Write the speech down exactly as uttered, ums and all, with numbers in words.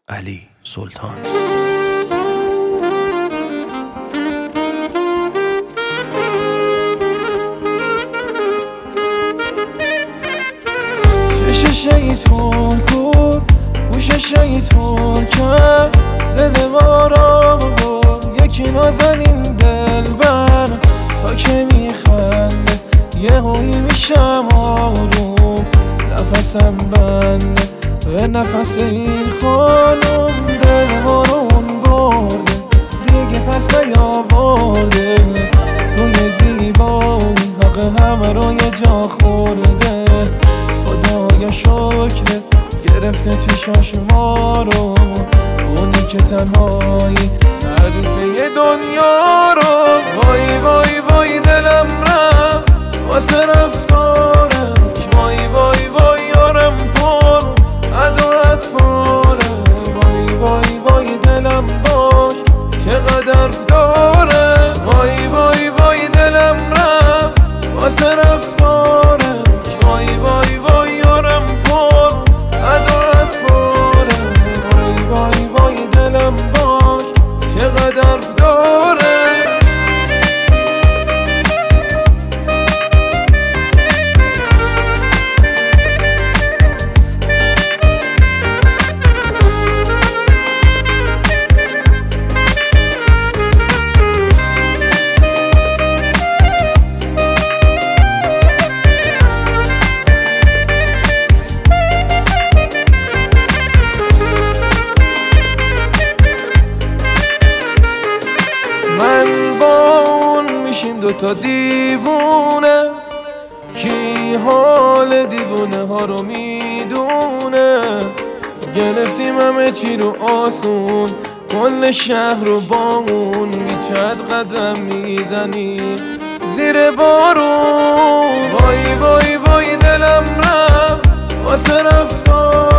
علی سلطان. چش شیطون کن گوش شیطون کرد دل ما را با یکی نازنین دل بر تا که میخنده یه هایی میشم آروم نفسم بنده به نفس این خانم دل ما رو اون برده دیگه پس نیاورده توی زیبایی حق همه رو یه جا خورده خدایا شکر گرفته چشاش ما رو اونی که تنهایی تعریفه دنیا رو وای وای وای دلم رفت واسه رفتارش وای وای وای یارم پر عدو اطفاره وای وای وای دلم باش چقدر داره وای وای وای دلم رفت واسه رفتارش وای وای وای یارم پر عدو اطفاره وای وای وای دلم باش چقدر داره من با اون میشیم دوتا دیوونه کی حال دیوونه ها رو میدونه گرفتیم همه چی رو آسون کل شهر رو با اون بیچد قدم میزنیم زیر بارون وای وای وای دلم رفت واسه رفتار